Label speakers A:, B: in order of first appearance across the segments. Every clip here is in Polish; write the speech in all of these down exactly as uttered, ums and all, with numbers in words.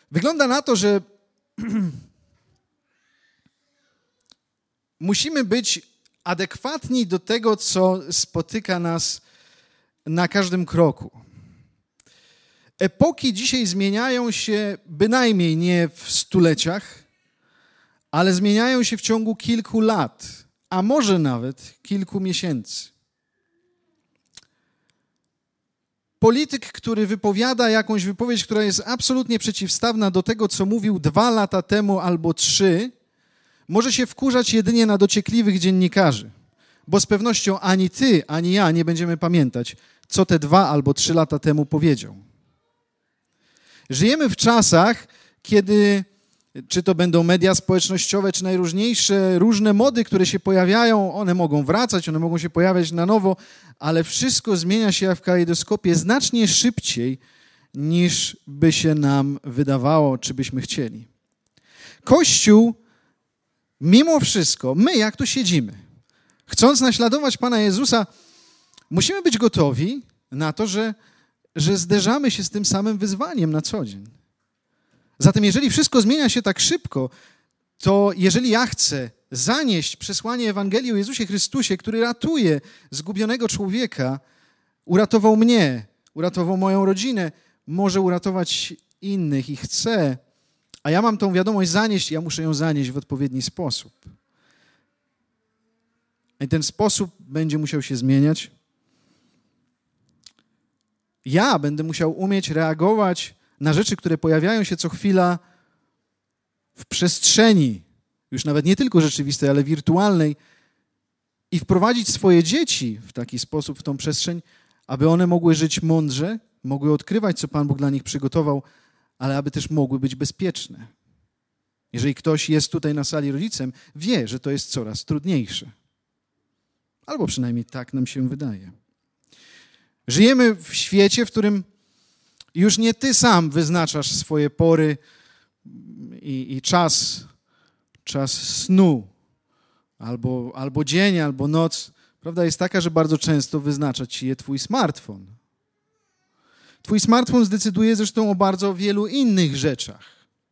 A: Wygląda na to, że musimy być adekwatni do tego, co spotyka nas na każdym kroku. Epoki dzisiaj zmieniają się bynajmniej nie w stuleciach, ale zmieniają się w ciągu kilku lat, a może nawet kilku miesięcy. Polityk, który wypowiada jakąś wypowiedź, która jest absolutnie przeciwstawna do tego, co mówił dwa lata temu albo trzy, może się wkurzać jedynie na dociekliwych dziennikarzy, bo z pewnością ani ty, ani ja nie będziemy pamiętać, co te dwa albo trzy lata temu powiedział. Żyjemy w czasach, kiedy, czy to będą media społecznościowe, czy najróżniejsze różne mody, które się pojawiają, one mogą wracać, one mogą się pojawiać na nowo, ale wszystko zmienia się jak w kalejdoskopie znacznie szybciej, niż by się nam wydawało, czy byśmy chcieli. Kościół, mimo wszystko, my jak tu siedzimy, chcąc naśladować Pana Jezusa, musimy być gotowi na to, że, że zderzamy się z tym samym wyzwaniem na co dzień. Zatem jeżeli wszystko zmienia się tak szybko, to jeżeli ja chcę zanieść przesłanie Ewangelii o Jezusie Chrystusie, który ratuje zgubionego człowieka, uratował mnie, uratował moją rodzinę, może uratować innych i chce, a ja mam tą wiadomość zanieść, ja muszę ją zanieść w odpowiedni sposób. I ten sposób będzie musiał się zmieniać. Ja będę musiał umieć reagować na rzeczy, które pojawiają się co chwila w przestrzeni, już nawet nie tylko rzeczywistej, ale wirtualnej, i wprowadzić swoje dzieci w taki sposób w tą przestrzeń, aby one mogły żyć mądrze, mogły odkrywać, co Pan Bóg dla nich przygotował, ale aby też mogły być bezpieczne. Jeżeli ktoś jest tutaj na sali rodzicem, wie, że to jest coraz trudniejsze. Albo przynajmniej tak nam się wydaje. Żyjemy w świecie, w którym już nie ty sam wyznaczasz swoje pory i, i czas, czas snu, albo, albo dzień, albo noc. Prawda jest taka, że bardzo często wyznacza ci je twój smartfon. Twój smartfon zdecyduje zresztą o bardzo wielu innych rzeczach.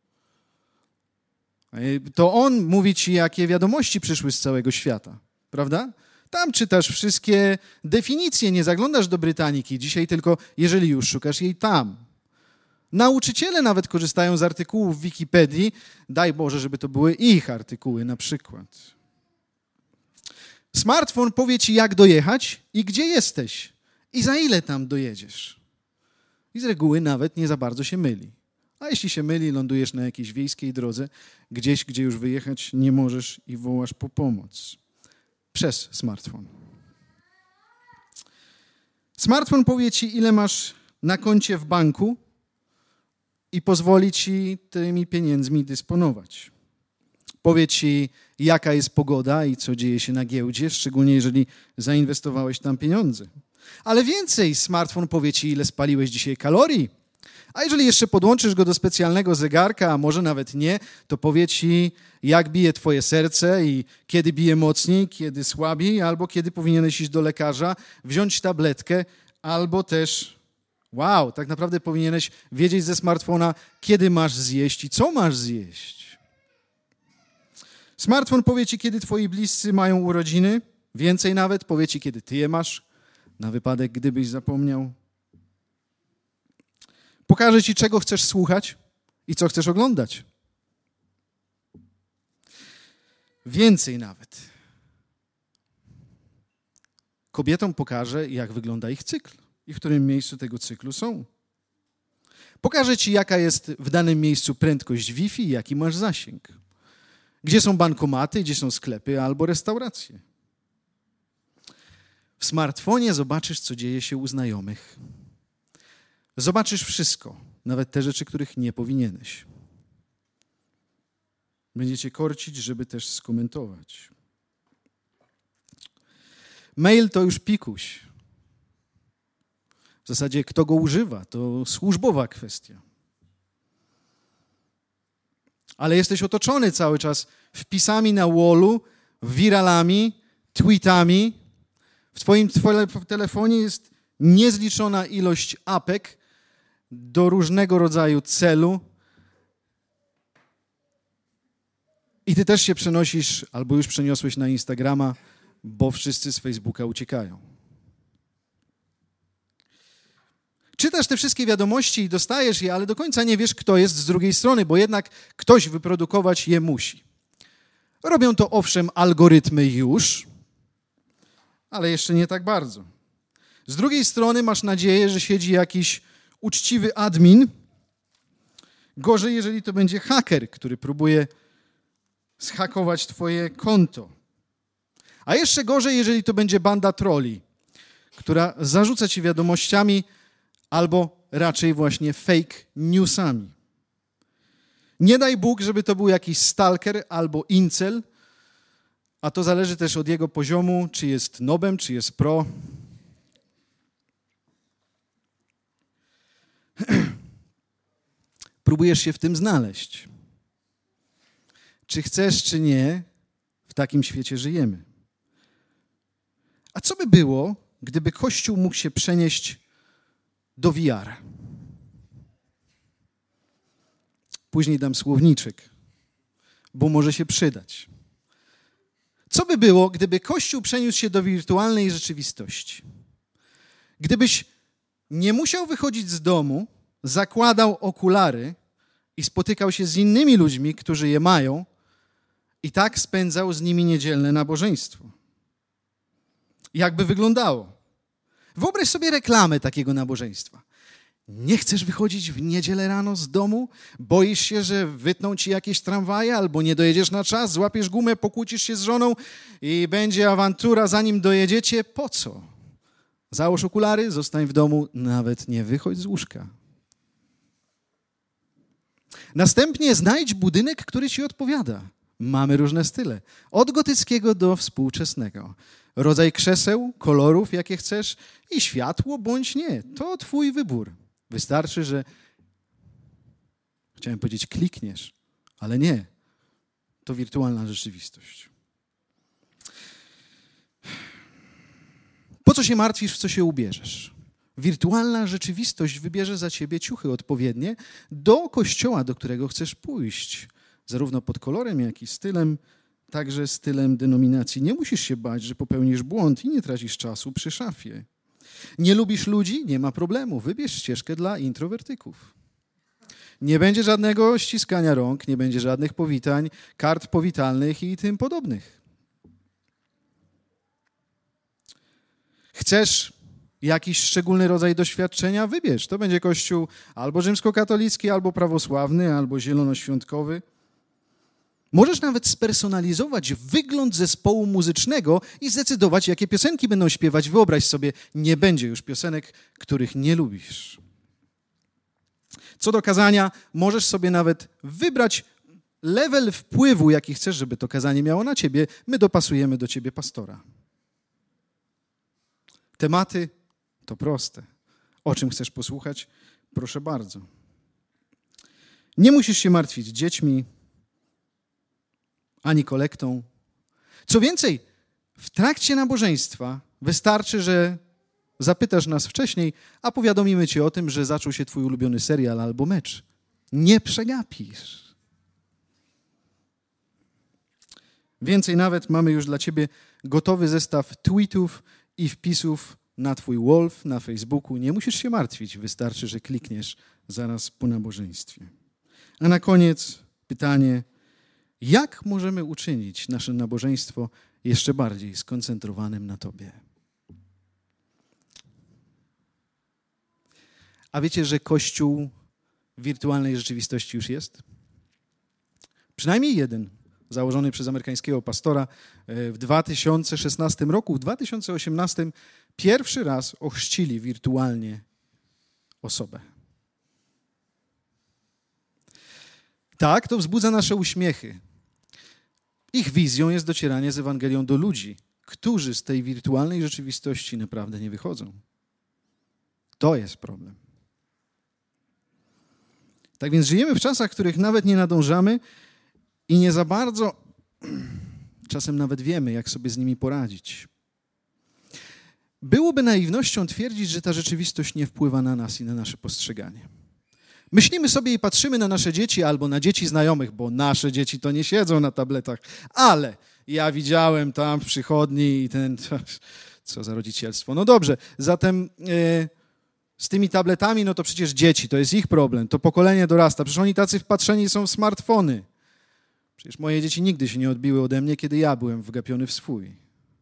A: To on mówi ci, jakie wiadomości przyszły z całego świata, prawda? Tam czytasz wszystkie definicje, nie zaglądasz do Brytaniki dzisiaj, tylko jeżeli już szukasz jej tam. Nauczyciele nawet korzystają z artykułów w Wikipedii, daj Boże, żeby to były ich artykuły na przykład. Smartfon powie ci, jak dojechać i gdzie jesteś i za ile tam dojedziesz. I z reguły nawet nie za bardzo się myli. A jeśli się myli, lądujesz na jakiejś wiejskiej drodze, gdzieś, gdzie już wyjechać nie możesz i wołasz po pomoc. Przez smartfon. Smartfon powie ci, ile masz na koncie w banku i pozwoli ci tymi pieniędzmi dysponować. Powie ci, jaka jest pogoda i co dzieje się na giełdzie, szczególnie jeżeli zainwestowałeś tam pieniądze. Ale więcej, smartfon powie ci, ile spaliłeś dzisiaj kalorii. A jeżeli jeszcze podłączysz go do specjalnego zegarka, a może nawet nie, to powie ci, jak bije twoje serce i kiedy bije mocniej, kiedy słabiej, albo kiedy powinieneś iść do lekarza, wziąć tabletkę, albo też, wow, tak naprawdę powinieneś wiedzieć ze smartfona, kiedy masz zjeść i co masz zjeść. Smartfon powie ci, kiedy twoi bliscy mają urodziny, więcej nawet, powie ci, kiedy ty je masz, na wypadek, gdybyś zapomniał. Pokaże ci, czego chcesz słuchać i co chcesz oglądać. Więcej nawet. Kobietom pokaże, jak wygląda ich cykl i w którym miejscu tego cyklu są. Pokaże ci, jaka jest w danym miejscu prędkość Wi-Fi i jaki masz zasięg. Gdzie są bankomaty, gdzie są sklepy albo restauracje. W smartfonie zobaczysz, co dzieje się u znajomych. Zobaczysz wszystko, nawet te rzeczy, których nie powinieneś. Będziecie korcić, żeby też skomentować. Mail to już pikuś. W zasadzie kto go używa, to służbowa kwestia. Ale jesteś otoczony cały czas wpisami na wallu, wiralami, tweetami. W twoim telefonie jest niezliczona ilość apek do różnego rodzaju celu I ty też się przenosisz, albo już przeniosłeś na Instagrama, bo wszyscy z Facebooka uciekają. Czytasz te wszystkie wiadomości i dostajesz je, ale do końca nie wiesz, kto jest z drugiej strony, bo jednak ktoś wyprodukować je musi. Robią to owszem algorytmy już, ale jeszcze nie tak bardzo. Z drugiej strony masz nadzieję, że siedzi jakiś uczciwy admin. Gorzej, jeżeli to będzie haker, który próbuje zhakować twoje konto. A jeszcze gorzej, jeżeli to będzie banda trolli, która zarzuca ci wiadomościami albo raczej właśnie fake newsami. Nie daj Bóg, żeby to był jakiś stalker albo incel, a to zależy też od jego poziomu, czy jest nobem, czy jest pro. Próbujesz się w tym znaleźć. Czy chcesz, czy nie, w takim świecie żyjemy. A co by było, gdyby Kościół mógł się przenieść do V R? Później dam słowniczek, bo może się przydać. Co by było, gdyby Kościół przeniósł się do wirtualnej rzeczywistości? Gdybyś nie musiał wychodzić z domu, zakładał okulary i spotykał się z innymi ludźmi, którzy je mają, i tak spędzał z nimi niedzielne nabożeństwo. Jak by wyglądało? Wyobraź sobie reklamę takiego nabożeństwa. Nie chcesz wychodzić w niedzielę rano z domu? Boisz się, że wytną ci jakieś tramwaje albo nie dojedziesz na czas, złapiesz gumę, pokłócisz się z żoną i będzie awantura, zanim dojedziecie? Po co? Załóż okulary, zostań w domu, nawet nie wychodź z łóżka. Następnie znajdź budynek, który ci odpowiada. Mamy różne style. Od gotyckiego do współczesnego. Rodzaj krzeseł, kolorów, jakie chcesz i światło bądź nie. To twój wybór. Wystarczy, że chciałem powiedzieć klikniesz, ale nie. To wirtualna rzeczywistość. Po co się martwisz, w co się ubierzesz? Wirtualna rzeczywistość wybierze za ciebie ciuchy odpowiednie do kościoła, do którego chcesz pójść. Zarówno pod kolorem, jak i stylem, także stylem denominacji. Nie musisz się bać, że popełnisz błąd i nie tracisz czasu przy szafie. Nie lubisz ludzi? Nie ma problemu. Wybierz ścieżkę dla introwertyków. Nie będzie żadnego ściskania rąk, nie będzie żadnych powitań, kart powitalnych i tym podobnych. Chcesz jakiś szczególny rodzaj doświadczenia? Wybierz. To będzie kościół albo rzymskokatolicki, albo prawosławny, albo zielonoświątkowy. Możesz nawet spersonalizować wygląd zespołu muzycznego i zdecydować, jakie piosenki będą śpiewać. Wyobraź sobie, nie będzie już piosenek, których nie lubisz. Co do kazania, możesz sobie nawet wybrać level wpływu, jaki chcesz, żeby to kazanie miało na ciebie. My dopasujemy do ciebie pastora. Tematy to proste. O czym chcesz posłuchać? Proszę bardzo. Nie musisz się martwić dziećmi, ani kolektą. Co więcej, w trakcie nabożeństwa wystarczy, że zapytasz nas wcześniej, a powiadomimy cię o tym, że zaczął się twój ulubiony serial albo mecz. Nie przegapisz. Więcej nawet, mamy już dla ciebie gotowy zestaw tweetów i wpisów na twój wall na Facebooku. Nie musisz się martwić, wystarczy, że klikniesz zaraz po nabożeństwie. A na koniec pytanie: jak możemy uczynić nasze nabożeństwo jeszcze bardziej skoncentrowanym na Tobie? A wiecie, że Kościół w wirtualnej rzeczywistości już jest? Przynajmniej jeden, założony przez amerykańskiego pastora w dwa tysiące szesnastym roku. W dwa tysiące osiemnastym pierwszy raz ochrzcili wirtualnie osobę. Tak, to wzbudza nasze uśmiechy. Ich wizją jest docieranie z Ewangelią do ludzi, którzy z tej wirtualnej rzeczywistości naprawdę nie wychodzą. To jest problem. Tak więc żyjemy w czasach, w których nawet nie nadążamy i nie za bardzo czasem nawet wiemy, jak sobie z nimi poradzić. Byłoby naiwnością twierdzić, że ta rzeczywistość nie wpływa na nas i na nasze postrzeganie. Myślimy sobie i patrzymy na nasze dzieci albo na dzieci znajomych, bo nasze dzieci to nie siedzą na tabletach, ale ja widziałem tam w przychodni i ten... Co za rodzicielstwo. No dobrze, zatem yy, z tymi tabletami, no to przecież dzieci, to jest ich problem, to pokolenie dorasta, przecież oni tacy wpatrzeni są w smartfony. Przecież moje dzieci nigdy się nie odbiły ode mnie, kiedy ja byłem wgapiony w swój.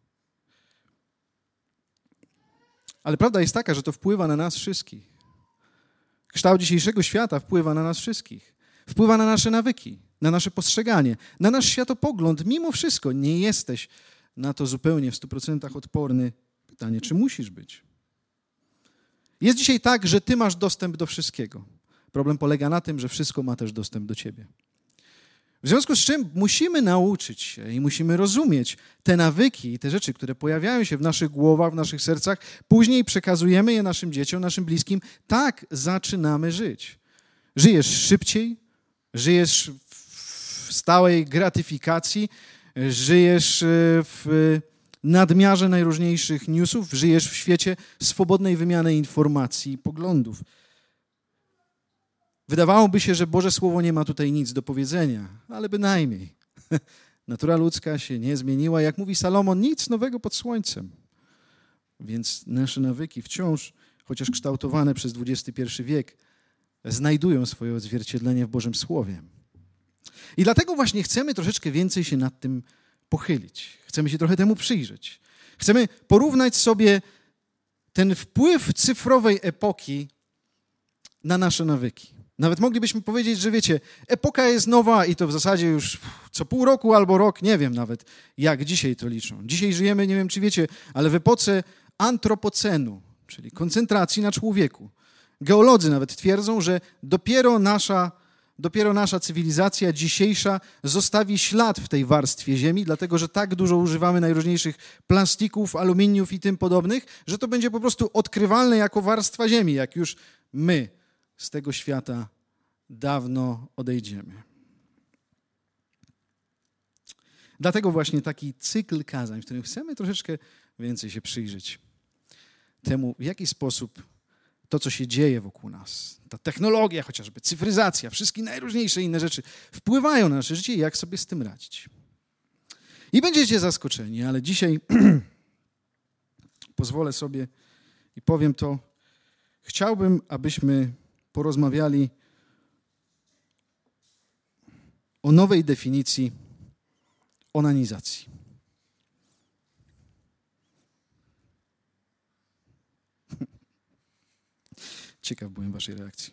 A: Ale prawda jest taka, że to wpływa na nas wszystkich. Kształt dzisiejszego świata wpływa na nas wszystkich. Wpływa na nasze nawyki, na nasze postrzeganie, na nasz światopogląd. Mimo wszystko nie jesteś na to zupełnie w stu procentach odporny. Pytanie, czy musisz być? Jest dzisiaj tak, że ty masz dostęp do wszystkiego. Problem polega na tym, że wszystko ma też dostęp do ciebie. W związku z czym musimy nauczyć się i musimy rozumieć te nawyki i te rzeczy, które pojawiają się w naszych głowach, w naszych sercach. Później przekazujemy je naszym dzieciom, naszym bliskim. Tak zaczynamy żyć. Żyjesz szybciej, żyjesz w stałej gratyfikacji, żyjesz w nadmiarze najróżniejszych newsów, żyjesz w świecie swobodnej wymiany informacji i poglądów. Wydawałoby się, że Boże Słowo nie ma tutaj nic do powiedzenia, ale bynajmniej. Natura ludzka się nie zmieniła. Jak mówi Salomon, nic nowego pod słońcem. Więc nasze nawyki wciąż, chociaż kształtowane przez dwudziesty pierwszy wiek, znajdują swoje odzwierciedlenie w Bożym Słowie. I dlatego właśnie chcemy troszeczkę więcej się nad tym pochylić. Chcemy się trochę temu przyjrzeć. Chcemy porównać sobie ten wpływ cyfrowej epoki na nasze nawyki. Nawet moglibyśmy powiedzieć, że wiecie, epoka jest nowa i to w zasadzie już co pół roku albo rok, nie wiem nawet, jak dzisiaj to liczą. Dzisiaj żyjemy, nie wiem czy wiecie, ale w epoce antropocenu, czyli koncentracji na człowieku. Geolodzy nawet twierdzą, że dopiero nasza, dopiero nasza cywilizacja dzisiejsza zostawi ślad w tej warstwie ziemi, dlatego że tak dużo używamy najróżniejszych plastików, aluminiów i tym podobnych, że to będzie po prostu odkrywalne jako warstwa ziemi, jak już my z tego świata dawno odejdziemy. Dlatego właśnie taki cykl kazań, w którym chcemy troszeczkę więcej się przyjrzeć temu, w jaki sposób to, co się dzieje wokół nas, ta technologia chociażby, cyfryzacja, wszystkie najróżniejsze inne rzeczy wpływają na nasze życie i jak sobie z tym radzić. I będziecie zaskoczeni, ale dzisiaj pozwolę sobie i powiem to, chciałbym, abyśmy porozmawiali o nowej definicji onanizacji. Ciekaw byłem waszej reakcji.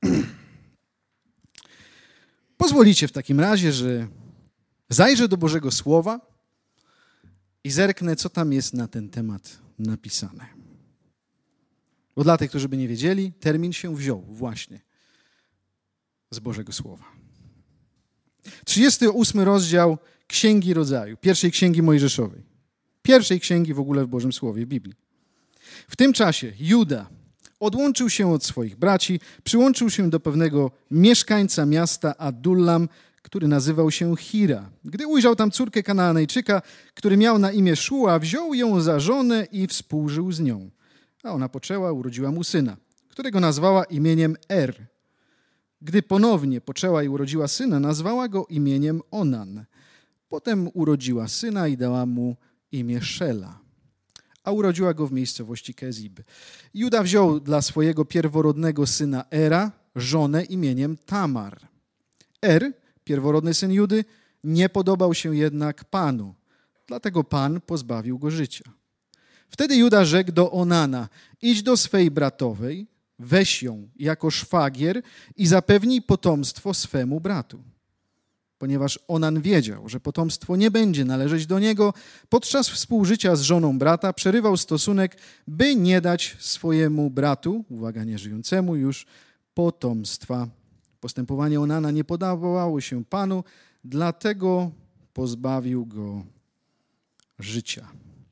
A: Pozwolicie w takim razie, że zajrzę do Bożego Słowa i zerknę, co tam jest na ten temat napisane. Bo dla tych, którzy by nie wiedzieli, termin się wziął właśnie z Bożego Słowa. trzydziesty ósmy rozdział Księgi Rodzaju, pierwszej Księgi Mojżeszowej. Pierwszej księgi w ogóle w Bożym Słowie, w Biblii. W tym czasie Juda odłączył się od swoich braci, przyłączył się do pewnego mieszkańca miasta Adullam, który nazywał się Hira. Gdy ujrzał tam córkę Kanaanejczyka, który miał na imię Szua, wziął ją za żonę i współżył z nią. A ona poczęła, urodziła mu syna, którego nazwała imieniem Er. Gdy ponownie poczęła i urodziła syna, nazwała go imieniem Onan. Potem urodziła syna i dała mu imię Szela, a urodziła go w miejscowości Kezib. Juda wziął dla swojego pierworodnego syna Era żonę imieniem Tamar. Er, pierworodny syn Judy, nie podobał się jednak Panu, dlatego Pan pozbawił go życia. Wtedy Juda rzekł do Onana: idź do swej bratowej, weź ją jako szwagier i zapewnij potomstwo swemu bratu. Ponieważ Onan wiedział, że potomstwo nie będzie należeć do niego, podczas współżycia z żoną brata przerywał stosunek, by nie dać swojemu bratu, uwaga, nieżyjącemu już, potomstwa. Postępowanie Onana nie podobało się Panu, dlatego pozbawił go życia.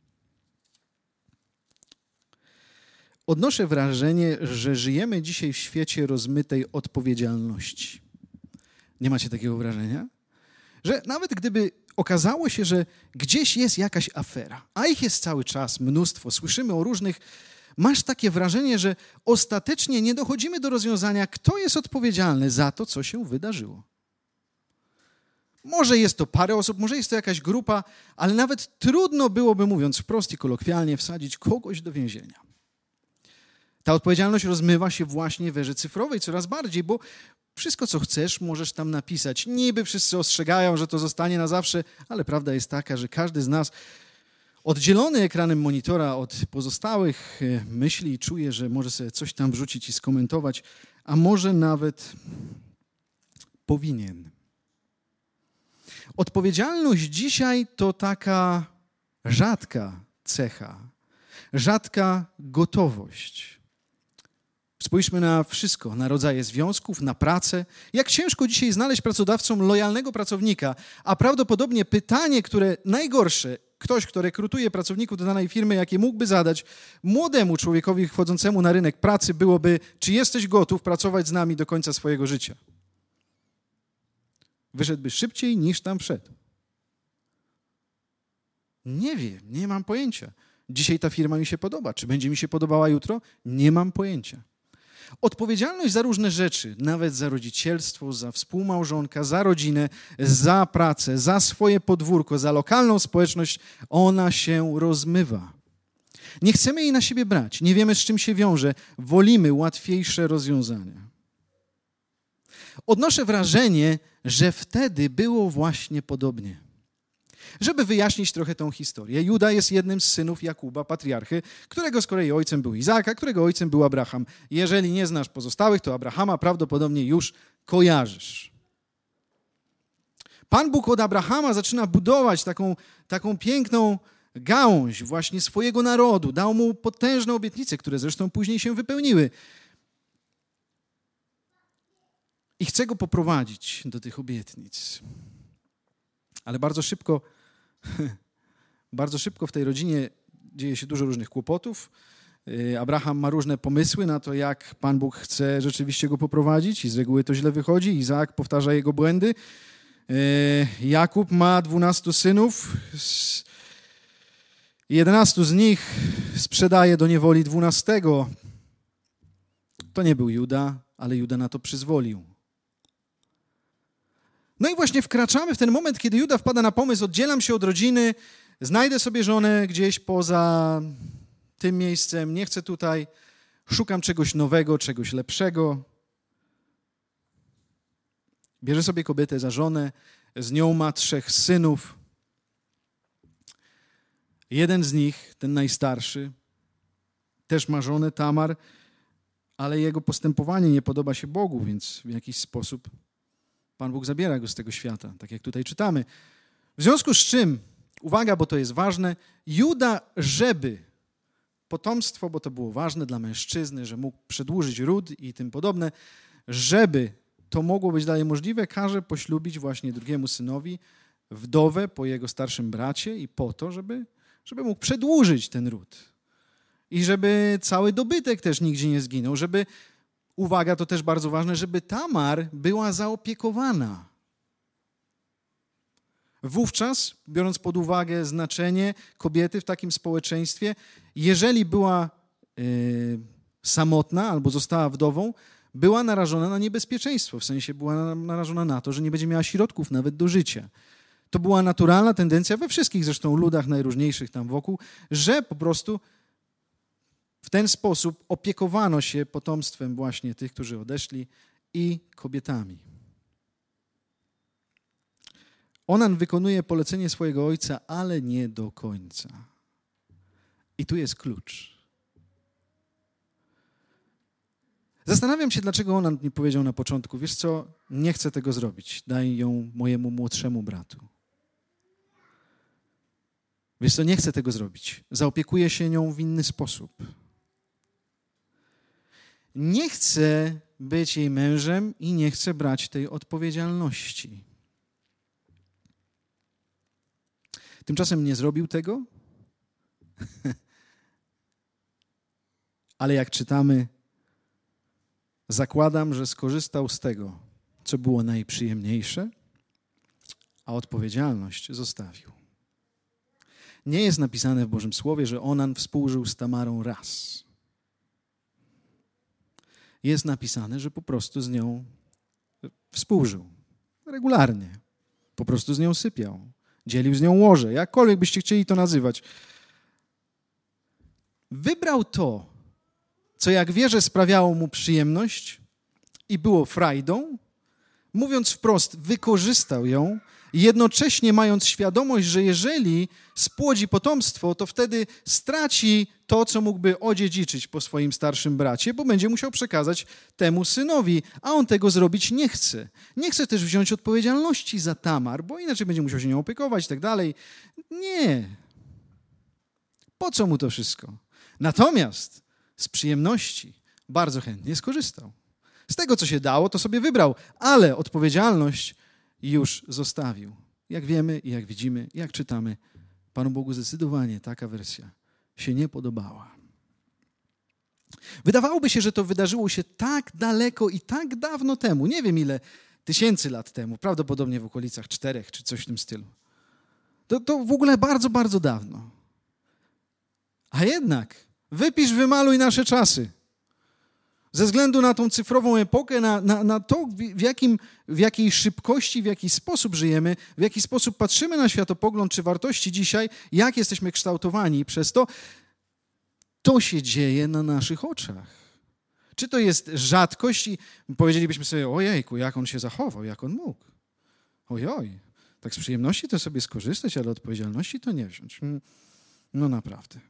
A: Odnoszę wrażenie, że żyjemy dzisiaj w świecie rozmytej odpowiedzialności. Nie macie takiego wrażenia? Że nawet gdyby okazało się, że gdzieś jest jakaś afera, a ich jest cały czas mnóstwo, słyszymy o różnych masz takie wrażenie, że ostatecznie nie dochodzimy do rozwiązania, kto jest odpowiedzialny za to, co się wydarzyło. Może jest to parę osób, może jest to jakaś grupa, ale nawet trudno byłoby, mówiąc wprost i kolokwialnie, wsadzić kogoś do więzienia. Ta odpowiedzialność rozmywa się właśnie w erze cyfrowej coraz bardziej, bo wszystko, co chcesz, możesz tam napisać. Niby wszyscy ostrzegają, że to zostanie na zawsze, ale prawda jest taka, że każdy z nas oddzielony ekranem monitora od pozostałych myśli i czuje, że może sobie coś tam wrzucić i skomentować, a może nawet powinien. Odpowiedzialność dzisiaj to taka rzadka cecha, rzadka gotowość. Spójrzmy na wszystko, na rodzaje związków, na pracę. Jak ciężko dzisiaj znaleźć pracodawcom lojalnego pracownika, a prawdopodobnie pytanie, które najgorsze, ktoś, kto rekrutuje pracowników do danej firmy, jakie mógłby zadać młodemu człowiekowi wchodzącemu na rynek pracy, byłoby, czy jesteś gotów pracować z nami do końca swojego życia? Wyszedłby szybciej niż tam wszedł. Nie wiem, nie mam pojęcia. Dzisiaj ta firma mi się podoba. Czy będzie mi się podobała jutro? Nie mam pojęcia. Odpowiedzialność za różne rzeczy, nawet za rodzicielstwo, za współmałżonka, za rodzinę, za pracę, za swoje podwórko, za lokalną społeczność, ona się rozmywa. Nie chcemy jej na siebie brać, nie wiemy, z czym się wiąże, wolimy łatwiejsze rozwiązania. Odnoszę wrażenie, że wtedy było właśnie podobnie. Żeby wyjaśnić trochę tą historię, Juda jest jednym z synów Jakuba, patriarchy, którego z kolei ojcem był Izaaka, którego ojcem był Abraham. Jeżeli nie znasz pozostałych, to Abrahama prawdopodobnie już kojarzysz. Pan Bóg od Abrahama zaczyna budować taką, taką piękną gałąź właśnie swojego narodu. Dał mu potężne obietnice, które zresztą później się wypełniły. I chce go poprowadzić do tych obietnic. Ale bardzo szybko, bardzo szybko w tej rodzinie dzieje się dużo różnych kłopotów. Abraham ma różne pomysły na to, jak Pan Bóg chce rzeczywiście go poprowadzić i z reguły to źle wychodzi. Izaak powtarza jego błędy. Jakub ma dwunastu synów. jedenastu z nich sprzedaje do niewoli dwunastego. To nie był Juda, ale Juda na to przyzwolił. No i właśnie wkraczamy w ten moment, kiedy Juda wpada na pomysł, oddzielam się od rodziny, znajdę sobie żonę gdzieś poza tym miejscem, nie chcę tutaj, szukam czegoś nowego, czegoś lepszego. Bierze sobie kobietę za żonę, z nią ma trzech synów. Jeden z nich, ten najstarszy, też ma żonę Tamar, ale jego postępowanie nie podoba się Bogu, więc w jakiś sposób Pan Bóg zabiera go z tego świata, tak jak tutaj czytamy. W związku z czym, uwaga, bo to jest ważne, Juda, żeby potomstwo, bo to było ważne dla mężczyzny, że mógł przedłużyć ród i tym podobne, żeby to mogło być dalej możliwe, każe poślubić właśnie drugiemu synowi wdowę po jego starszym bracie i po to, żeby, żeby mógł przedłużyć ten ród. I żeby cały dobytek też nigdzie nie zginął, żeby, uwaga, to też bardzo ważne, żeby Tamar była zaopiekowana. Wówczas, biorąc pod uwagę znaczenie kobiety w takim społeczeństwie, jeżeli była y, samotna albo została wdową, była narażona na niebezpieczeństwo, w sensie była narażona na to, że nie będzie miała środków nawet do życia. To była naturalna tendencja we wszystkich zresztą ludach najróżniejszych tam wokół, że po prostu w ten sposób opiekowano się potomstwem właśnie tych, którzy odeszli i kobietami. Onan wykonuje polecenie swojego ojca, ale nie do końca. I tu jest klucz. Zastanawiam się, dlaczego Onan nie powiedział na początku, wiesz co, nie chcę tego zrobić, daj ją mojemu młodszemu bratu. Wiesz co, nie chcę tego zrobić, zaopiekuję się nią w inny sposób. Nie chcę być jej mężem i nie chcę brać tej odpowiedzialności. Tymczasem nie zrobił tego, ale jak czytamy, zakładam, że skorzystał z tego, co było najprzyjemniejsze, a odpowiedzialność zostawił. Nie jest napisane w Bożym Słowie, że Onan współżył z Tamarą raz. jest napisane, że po prostu z nią współżył. Regularnie. Po prostu z nią sypiał. Dzielił z nią łoże. Jakkolwiek byście chcieli to nazywać. Wybrał to, co jak wierzę sprawiało mu przyjemność i było frajdą, mówiąc wprost, wykorzystał ją, jednocześnie mając świadomość, że jeżeli spłodzi potomstwo, to wtedy straci to, co mógłby odziedziczyć po swoim starszym bracie, bo będzie musiał przekazać temu synowi, a on tego zrobić nie chce. Nie chce też wziąć odpowiedzialności za Tamar, bo inaczej będzie musiał się nią opiekować i tak dalej. Nie. Po co mu to wszystko? Natomiast z przyjemności bardzo chętnie skorzystał. Z tego, co się dało, to sobie wybrał, ale odpowiedzialność już zostawił. Jak wiemy i jak widzimy, jak czytamy, Panu Bogu zdecydowanie taka wersja się nie podobała. Wydawałoby się, że to wydarzyło się tak daleko i tak dawno temu, nie wiem ile tysięcy lat temu, prawdopodobnie w okolicach czterech czy coś w tym stylu. To, to w ogóle bardzo, bardzo dawno. A jednak wypisz, wymaluj nasze czasy. Ze względu na tą cyfrową epokę, na, na, na to, w, jakim, w jakiej szybkości, w jaki sposób żyjemy, w jaki sposób patrzymy na światopogląd czy wartości dzisiaj, jak jesteśmy kształtowani przez to, to się dzieje na naszych oczach. Czy to jest rzadkość i powiedzielibyśmy sobie, ojejku, jak on się zachował, jak on mógł. Ojoj, tak z przyjemności to sobie skorzystać, ale odpowiedzialności to nie wziąć. No naprawdę.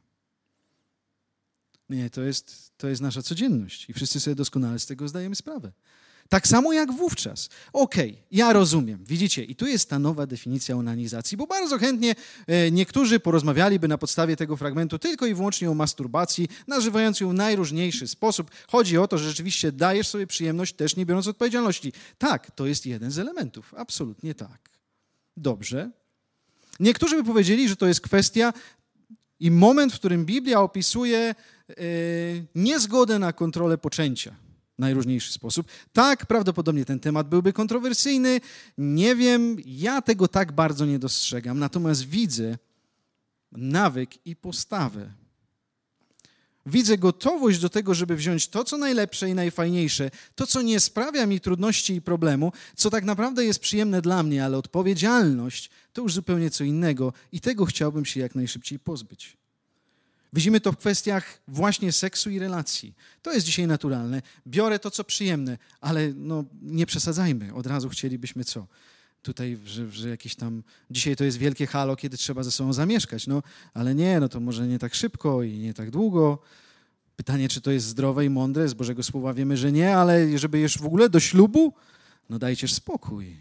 A: Nie, to jest, to jest nasza codzienność i wszyscy sobie doskonale z tego zdajemy sprawę. Tak samo jak wówczas. Okej, okay, ja rozumiem, widzicie, i tu jest ta nowa definicja onanizacji, bo bardzo chętnie e, niektórzy porozmawialiby na podstawie tego fragmentu tylko i wyłącznie o masturbacji, nazywając ją w najróżniejszy sposób. Chodzi o to, że rzeczywiście dajesz sobie przyjemność, też nie biorąc odpowiedzialności. Tak, to jest jeden z elementów, absolutnie tak. Dobrze. Niektórzy by powiedzieli, że to jest kwestia i moment, w którym Biblia opisuje yy, niezgodę na kontrolę poczęcia w najróżniejszy sposób. Tak, prawdopodobnie ten temat byłby kontrowersyjny. Nie wiem, ja tego tak bardzo nie dostrzegam. Natomiast widzę nawyk i postawę. Widzę gotowość do tego, żeby wziąć to, co najlepsze i najfajniejsze, to, co nie sprawia mi trudności i problemu, co tak naprawdę jest przyjemne dla mnie, ale odpowiedzialność to już zupełnie co innego i tego chciałbym się jak najszybciej pozbyć. Widzimy to w kwestiach właśnie seksu i relacji. To jest dzisiaj naturalne. Biorę to, co przyjemne, ale no, nie przesadzajmy. Od razu chcielibyśmy co? Tutaj, że, że jakieś tam... Dzisiaj to jest wielkie halo, kiedy trzeba ze sobą zamieszkać. No, ale nie, no to może nie tak szybko i nie tak długo. Pytanie, czy to jest zdrowe i mądre? Z Bożego Słowa wiemy, że nie, ale żeby już w ogóle do ślubu? No dajcież spokój.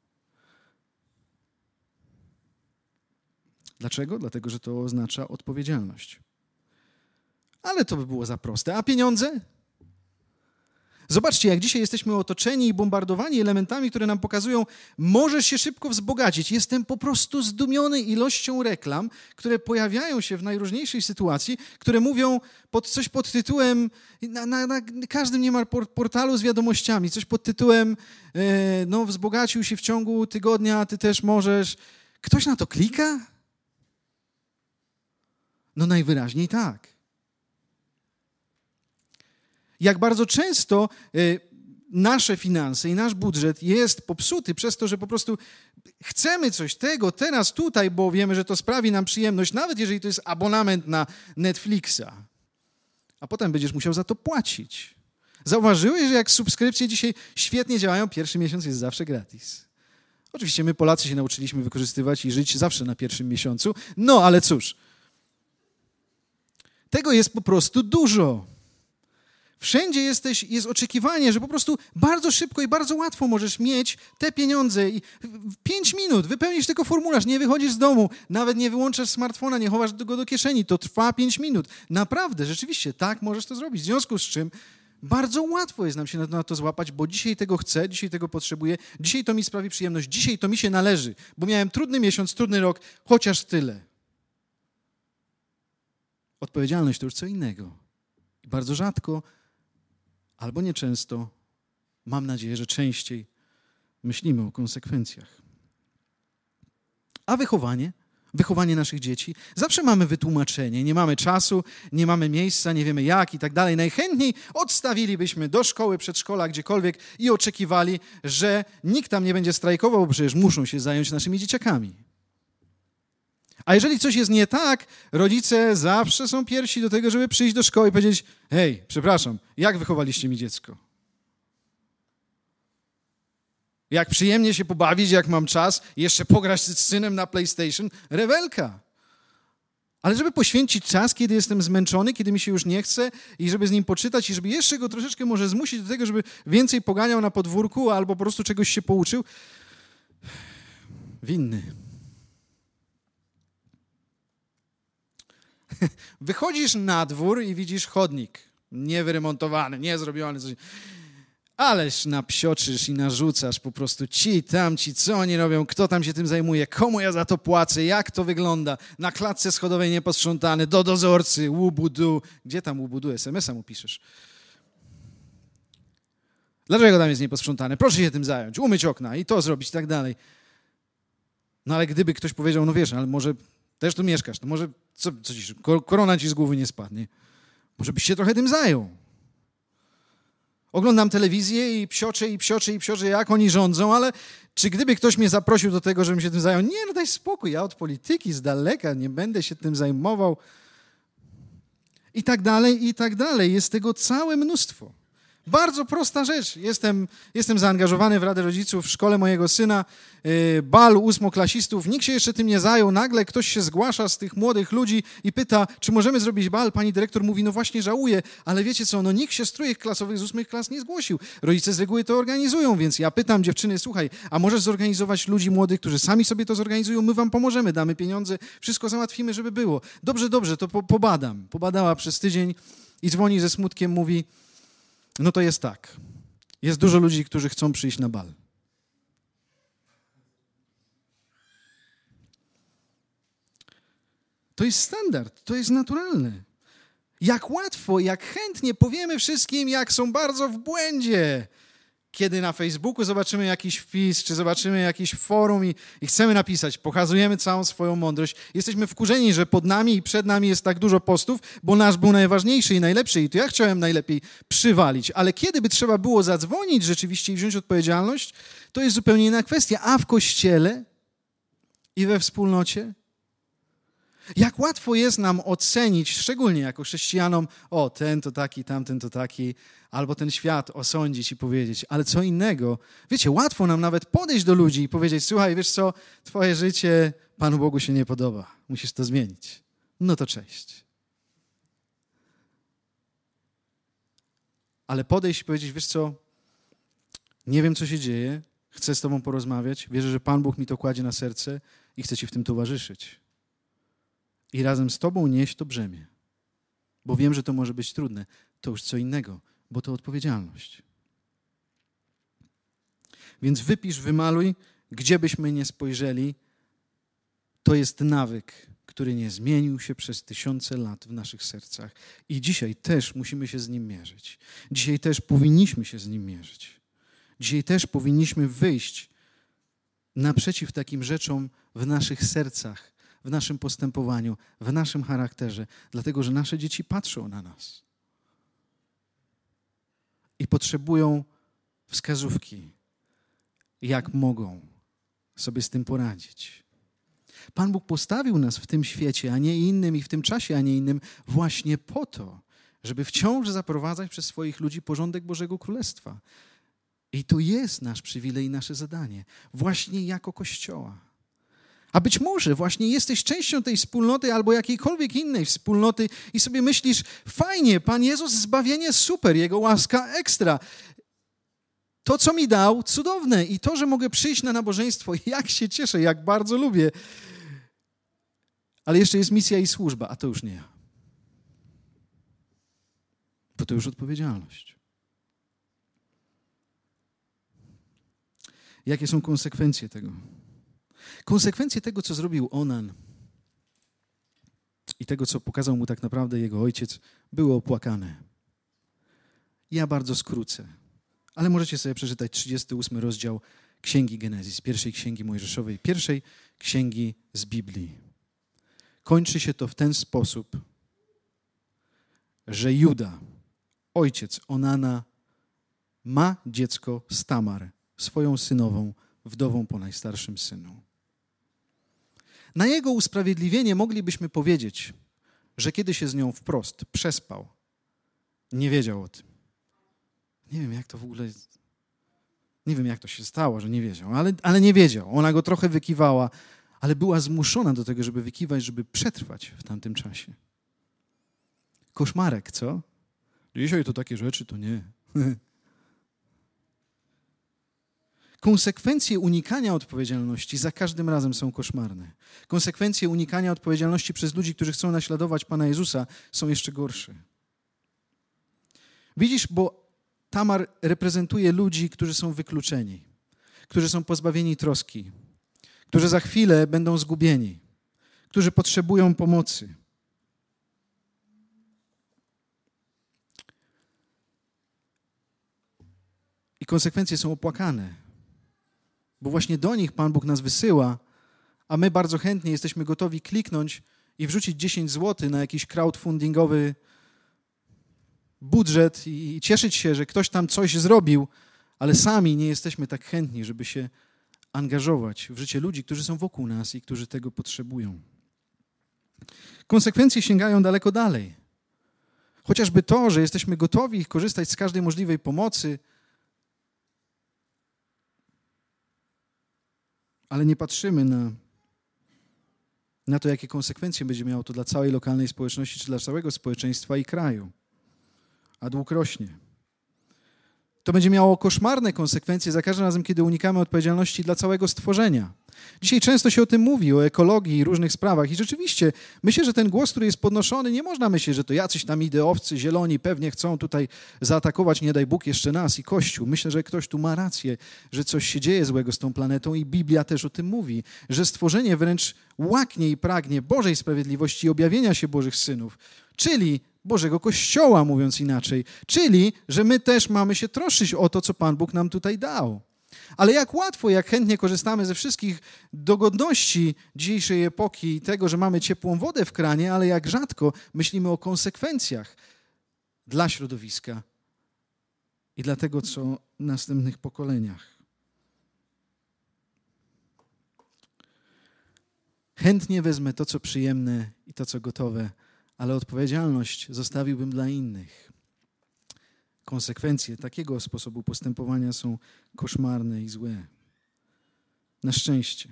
A: Dlaczego? Dlatego, że to oznacza odpowiedzialność. Ale to by było za proste. A pieniądze? Zobaczcie, jak dzisiaj jesteśmy otoczeni i bombardowani elementami, które nam pokazują, możesz się szybko wzbogacić. Jestem po prostu zdumiony ilością reklam, które pojawiają się w najróżniejszej sytuacji, które mówią pod coś pod tytułem, na, na, na każdym niemal portalu z wiadomościami, coś pod tytułem, e, no wzbogacił się w ciągu tygodnia, ty też możesz. Ktoś na to klika? No najwyraźniej tak. Jak bardzo często y, nasze finanse i nasz budżet jest popsuty przez to, że po prostu chcemy coś tego teraz, tutaj, bo wiemy, że to sprawi nam przyjemność, nawet jeżeli to jest abonament na Netflixa. A potem będziesz musiał za to płacić. Zauważyłeś, że jak subskrypcje dzisiaj świetnie działają, pierwszy miesiąc jest zawsze gratis. Oczywiście my Polacy się nauczyliśmy wykorzystywać i żyć zawsze na pierwszym miesiącu, no ale cóż. Tego jest po prostu dużo. Wszędzie jesteś, jest oczekiwanie, że po prostu bardzo szybko i bardzo łatwo możesz mieć te pieniądze i w pięć minut wypełnisz tylko formularz, nie wychodzisz z domu, nawet nie wyłączasz smartfona, nie chowasz go do kieszeni, to trwa pięć minut. Naprawdę, rzeczywiście, tak możesz to zrobić. W związku z czym bardzo łatwo jest nam się na to złapać, bo dzisiaj tego chcę, dzisiaj tego potrzebuję, dzisiaj to mi sprawi przyjemność, dzisiaj to mi się należy, bo miałem trudny miesiąc, trudny rok, chociaż tyle. Odpowiedzialność to już co innego. I bardzo rzadko albo nieczęsto, mam nadzieję, że częściej myślimy o konsekwencjach. A wychowanie? wychowanie naszych dzieci. Zawsze mamy wytłumaczenie, nie mamy czasu, nie mamy miejsca, nie wiemy jak i tak dalej. Najchętniej odstawilibyśmy do szkoły, przedszkola, gdziekolwiek i oczekiwali, że nikt tam nie będzie strajkował, bo przecież muszą się zająć naszymi dzieciakami. A jeżeli coś jest nie tak, rodzice zawsze są pierwsi do tego, żeby przyjść do szkoły i powiedzieć: hej, przepraszam, jak wychowaliście mi dziecko? Jak przyjemnie się pobawić, jak mam czas, jeszcze pograć z synem na PlayStation, rewelka. Ale żeby poświęcić czas, kiedy jestem zmęczony, kiedy mi się już nie chce i żeby z nim poczytać i żeby jeszcze go troszeczkę może zmusić do tego, żeby więcej poganiał na podwórku albo po prostu czegoś się pouczył, winny. Wychodzisz na dwór i widzisz chodnik niewyremontowany, niezrobiony, coś. Ależ napsioczysz i narzucasz po prostu ci, tamci, co oni robią, kto tam się tym zajmuje, komu ja za to płacę, jak to wygląda, na klatce schodowej nieposprzątany, do dozorcy, łubudu. Gdzie tam łubudu? es em es a mu piszesz. Dlaczego tam jest nieposprzątany? Proszę się tym zająć, umyć okna i to zrobić i tak dalej. No ale gdyby ktoś powiedział, no wiesz, ale może też tu mieszkasz, to może, co, co ci, korona ci z głowy nie spadnie. Może byś się trochę tym zajął. Oglądam telewizję i psioczę, i psioczę, i psioczę, jak oni rządzą, ale czy gdyby ktoś mnie zaprosił do tego, żebym się tym zajął? Nie, no daj spokój, ja od polityki z daleka nie będę się tym zajmował. I tak dalej, i tak dalej. Jest tego całe mnóstwo. Bardzo prosta rzecz. Jestem, jestem zaangażowany w Radę Rodziców w szkole mojego syna, yy, bal ósmoklasistów. Nikt się jeszcze tym nie zajął. Nagle ktoś się zgłasza z tych młodych ludzi i pyta, czy możemy zrobić bal. Pani dyrektor mówi, no właśnie żałuję, ale wiecie co, no nikt się z trójek klasowych z ósmych klas nie zgłosił. Rodzice z reguły to organizują, więc ja pytam dziewczyny, słuchaj, a możesz zorganizować ludzi młodych, którzy sami sobie to zorganizują? My wam pomożemy, damy pieniądze, wszystko załatwimy, żeby było. Dobrze, dobrze, to po, pobadam. Pobadała przez tydzień i dzwoni ze smutkiem, mówi, no to jest tak. Jest dużo ludzi, którzy chcą przyjść na bal. To jest standard, to jest naturalne. Jak łatwo, jak chętnie powiemy wszystkim, jak są bardzo w błędzie. Kiedy na Facebooku zobaczymy jakiś wpis, czy zobaczymy jakiś forum i, i chcemy napisać, pokazujemy całą swoją mądrość. Jesteśmy wkurzeni, że pod nami i przed nami jest tak dużo postów, bo nasz był najważniejszy i najlepszy i to ja chciałem najlepiej przywalić. Ale kiedy by trzeba było zadzwonić rzeczywiście i wziąć odpowiedzialność, to jest zupełnie inna kwestia. A w Kościele i we wspólnocie? Jak łatwo jest nam ocenić, szczególnie jako chrześcijanom, o, ten to taki, tamten to taki, albo ten świat osądzić i powiedzieć, ale co innego. Wiecie, łatwo nam nawet podejść do ludzi i powiedzieć, słuchaj, wiesz co, twoje życie Panu Bogu się nie podoba, musisz to zmienić. No to cześć. Ale podejść i powiedzieć, wiesz co, nie wiem, co się dzieje, chcę z tobą porozmawiać, wierzę, że Pan Bóg mi to kładzie na serce i chcę ci w tym towarzyszyć. I razem z tobą nieść to brzemię. Bo wiem, że to może być trudne. To już co innego, bo to odpowiedzialność. Więc wypisz, wymaluj, gdzie byśmy nie spojrzeli. To jest nawyk, który nie zmienił się przez tysiące lat w naszych sercach. I dzisiaj też musimy się z nim mierzyć. Dzisiaj też powinniśmy się z nim mierzyć. Dzisiaj też powinniśmy wyjść naprzeciw takim rzeczom w naszych sercach, w naszym postępowaniu, w naszym charakterze, dlatego że nasze dzieci patrzą na nas i potrzebują wskazówki, jak mogą sobie z tym poradzić. Pan Bóg postawił nas w tym świecie, a nie innym i w tym czasie, a nie innym właśnie po to, żeby wciąż zaprowadzać przez swoich ludzi porządek Bożego Królestwa. I to jest nasz przywilej i nasze zadanie, właśnie jako Kościoła. A być może właśnie jesteś częścią tej wspólnoty albo jakiejkolwiek innej wspólnoty i sobie myślisz, fajnie, Pan Jezus, zbawienie super, Jego łaska ekstra. To, co mi dał, cudowne. I to, że mogę przyjść na nabożeństwo, jak się cieszę, jak bardzo lubię. Ale jeszcze jest misja i służba, a to już nie ja. Bo to już odpowiedzialność. Jakie są konsekwencje tego? Konsekwencje tego, co zrobił Onan i tego, co pokazał mu tak naprawdę jego ojciec, były opłakane. Ja bardzo skrócę, ale możecie sobie przeczytać trzydziesty ósmy rozdział Księgi Genezis, pierwszej Księgi Mojżeszowej, pierwszej Księgi z Biblii. Kończy się to w ten sposób, że Juda, ojciec Onana, ma dziecko z Tamar, swoją synową, wdową po najstarszym synu. Na jego usprawiedliwienie moglibyśmy powiedzieć, że kiedy się z nią wprost przespał, nie wiedział o tym. Nie wiem, jak to w ogóle jest. Nie wiem, jak to się stało, że nie wiedział, ale, ale nie wiedział. Ona go trochę wykiwała, ale była zmuszona do tego, żeby wykiwać, żeby przetrwać w tamtym czasie. Koszmarek, co? Dzisiaj to takie rzeczy, to nie. Konsekwencje unikania odpowiedzialności za każdym razem są koszmarne. Konsekwencje unikania odpowiedzialności przez ludzi, którzy chcą naśladować Pana Jezusa, są jeszcze gorsze. Widzisz, bo Tamar reprezentuje ludzi, którzy są wykluczeni, którzy są pozbawieni troski, którzy za chwilę będą zgubieni, którzy potrzebują pomocy. I konsekwencje są opłakane, bo właśnie do nich Pan Bóg nas wysyła, a my bardzo chętnie jesteśmy gotowi kliknąć i wrzucić dziesięć złotych na jakiś crowdfundingowy budżet i cieszyć się, że ktoś tam coś zrobił, ale sami nie jesteśmy tak chętni, żeby się angażować w życie ludzi, którzy są wokół nas i którzy tego potrzebują. Konsekwencje sięgają daleko dalej. Chociażby to, że jesteśmy gotowi korzystać z każdej możliwej pomocy, ale nie patrzymy na, na to, jakie konsekwencje będzie miało to dla całej lokalnej społeczności, czy dla całego społeczeństwa i kraju. A dług rośnie. To będzie miało koszmarne konsekwencje za każdym razem, kiedy unikamy odpowiedzialności dla całego stworzenia. Dzisiaj często się o tym mówi, o ekologii i różnych sprawach i rzeczywiście myślę, że ten głos, który jest podnoszony, nie można myśleć, że to jacyś tam ideowcy, zieloni pewnie chcą tutaj zaatakować, nie daj Bóg, jeszcze nas i Kościół. Myślę, że ktoś tu ma rację, że coś się dzieje złego z tą planetą i Biblia też o tym mówi, że stworzenie wręcz łaknie i pragnie Bożej sprawiedliwości i objawienia się Bożych synów, czyli Bożego Kościoła, mówiąc inaczej, czyli, że my też mamy się troszczyć o to, co Pan Bóg nam tutaj dał. Ale jak łatwo, jak chętnie korzystamy ze wszystkich dogodności dzisiejszej epoki i tego, że mamy ciepłą wodę w kranie, ale jak rzadko myślimy o konsekwencjach dla środowiska i dla tego, co w następnych pokoleniach. Chętnie wezmę to, co przyjemne i to, co gotowe, ale odpowiedzialność zostawiłbym dla innych. Konsekwencje takiego sposobu postępowania są koszmarne i złe. Na szczęście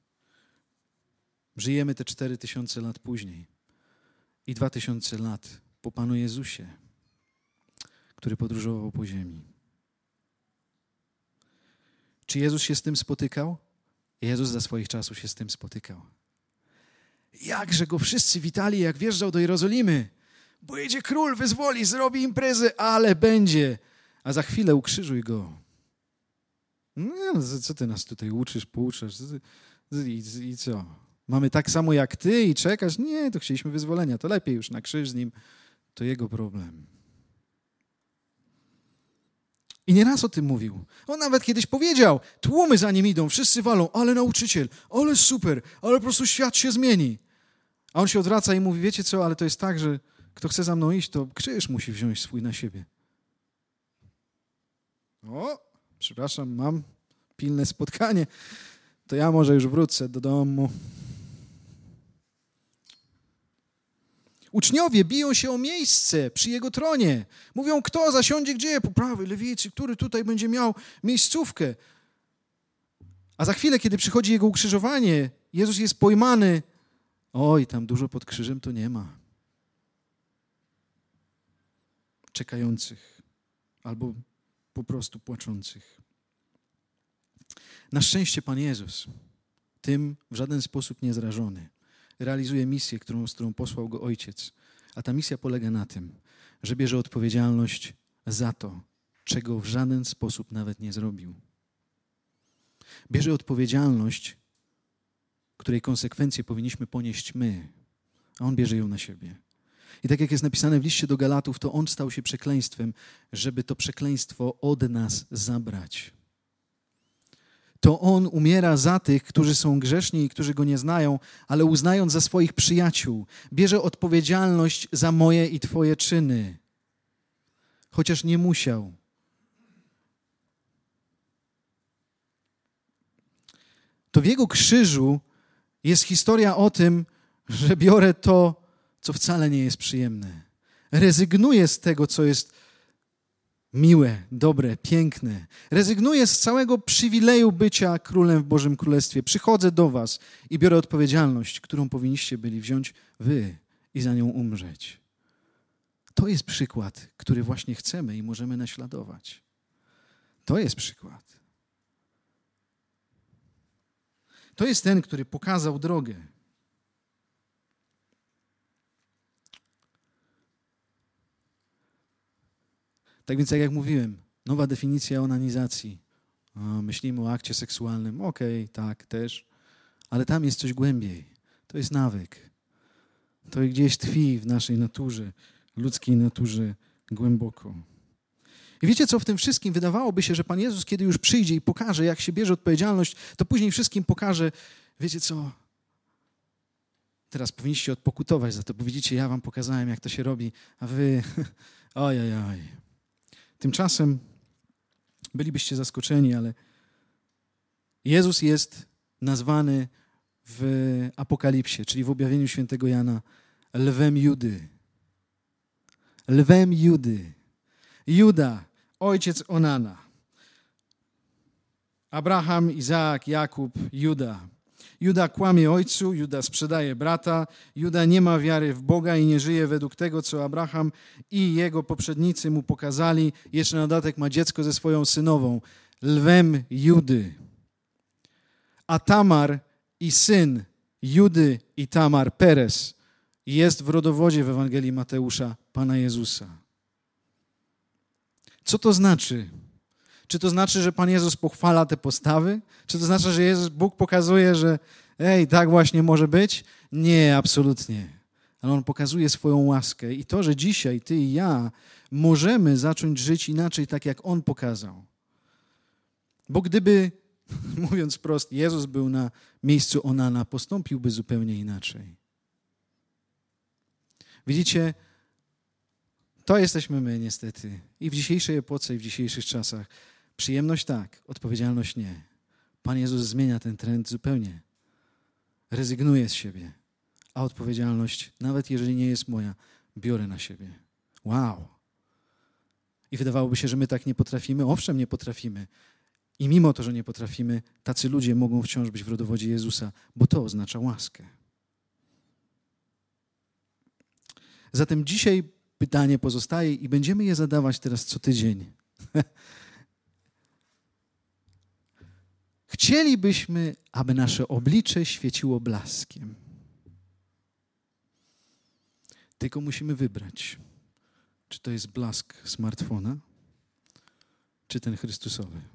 A: żyjemy te cztery tysiące lat później i dwa tysiące lat po Panu Jezusie, który podróżował po ziemi. Czy Jezus się z tym spotykał? Jezus za swoich czasów się z tym spotykał. Jakże go wszyscy witali, jak wjeżdżał do Jerozolimy. Bo jedzie król, wyzwoli, zrobi imprezę, ale będzie. A za chwilę ukrzyżuj go. No, co ty nas tutaj uczysz, pouczasz? I, I co? Mamy tak samo jak ty i czekasz? Nie, to chcieliśmy wyzwolenia. To lepiej już na krzyż z nim. To jego problem. I nieraz o tym mówił. On nawet kiedyś powiedział, tłumy za nim idą, wszyscy walą, ale nauczyciel, ale super, ale po prostu świat się zmieni. A on się odwraca i mówi, wiecie co, ale to jest tak, że kto chce za mną iść, to krzyż musi wziąć swój na siebie. O, przepraszam, mam pilne spotkanie. To ja może już wrócę do domu. Uczniowie biją się o miejsce przy jego tronie. Mówią, kto zasiądzie gdzie? Po prawej, lewicy, który tutaj będzie miał miejscówkę. A za chwilę, kiedy przychodzi jego ukrzyżowanie, Jezus jest pojmany. Oj, tam dużo pod krzyżem to nie ma. Czekających albo po prostu płaczących. Na szczęście Pan Jezus, tym w żaden sposób nie zrażony, realizuje misję, którą, z którą posłał go Ojciec. A ta misja polega na tym, że bierze odpowiedzialność za to, czego w żaden sposób nawet nie zrobił. Bierze odpowiedzialność, której konsekwencje powinniśmy ponieść my, a On bierze ją na siebie. I tak jak jest napisane w liście do Galatów, to On stał się przekleństwem, żeby to przekleństwo od nas zabrać. To On umiera za tych, którzy są grzeszni i którzy Go nie znają, ale uznając za swoich przyjaciół, bierze odpowiedzialność za moje i Twoje czyny. Chociaż nie musiał. To w Jego krzyżu jest historia o tym, że biorę to, co wcale nie jest przyjemne. Rezygnuję z tego, co jest miłe, dobre, piękne. Rezygnuję z całego przywileju bycia królem w Bożym Królestwie. Przychodzę do was i biorę odpowiedzialność, którą powinniście byli wziąć wy i za nią umrzeć. To jest przykład, który właśnie chcemy i możemy naśladować. To jest przykład. To jest ten, który pokazał drogę. Tak więc, tak jak mówiłem, nowa definicja onanizacji. O, myślimy o akcie seksualnym. Okej, okay, tak, też. Ale tam jest coś głębiej. To jest nawyk. To gdzieś tkwi w naszej naturze, ludzkiej naturze głęboko. I wiecie co, w tym wszystkim wydawałoby się, że Pan Jezus, kiedy już przyjdzie i pokaże, jak się bierze odpowiedzialność, to później wszystkim pokaże, wiecie co, teraz powinniście odpokutować za to, bo widzicie, ja wam pokazałem, jak to się robi, a wy, oj, oj, oj. Tymczasem bylibyście zaskoczeni, ale Jezus jest nazwany w Apokalipsie, czyli w objawieniu świętego Jana, lwem Judy. Lwem Judy. Juda, ojciec Onana. Abraham, Izaak, Jakub, Juda. Juda kłamie ojcu, Juda sprzedaje brata, Juda nie ma wiary w Boga i nie żyje według tego, co Abraham i jego poprzednicy mu pokazali. Jeszcze na dodatek ma dziecko ze swoją synową, lwem Judy. A Tamar i syn Judy i Tamar, Perez, jest w rodowodzie w Ewangelii Mateusza, Pana Jezusa. Co to znaczy? Czy to znaczy, że Pan Jezus pochwala te postawy? Czy to znaczy, że Jezus, Bóg pokazuje, że ej, tak właśnie może być? Nie, absolutnie. Ale On pokazuje swoją łaskę i to, że dzisiaj ty i ja możemy zacząć żyć inaczej, tak jak On pokazał. Bo gdyby, mówiąc wprost, Jezus był na miejscu Onana, postąpiłby zupełnie inaczej. Widzicie, to jesteśmy my niestety. I w dzisiejszej epoce, i w dzisiejszych czasach. Przyjemność tak, odpowiedzialność nie. Pan Jezus zmienia ten trend zupełnie. Rezygnuje z siebie, a odpowiedzialność, nawet jeżeli nie jest moja, biorę na siebie. Wow! I wydawałoby się, że my tak nie potrafimy. Owszem, nie potrafimy. I mimo to, że nie potrafimy, tacy ludzie mogą wciąż być w rodowodzie Jezusa, bo to oznacza łaskę. Zatem dzisiaj pytanie pozostaje i będziemy je zadawać teraz co tydzień. Chcielibyśmy, aby nasze oblicze świeciło blaskiem. Tylko musimy wybrać, czy to jest blask smartfona, czy ten Chrystusowy.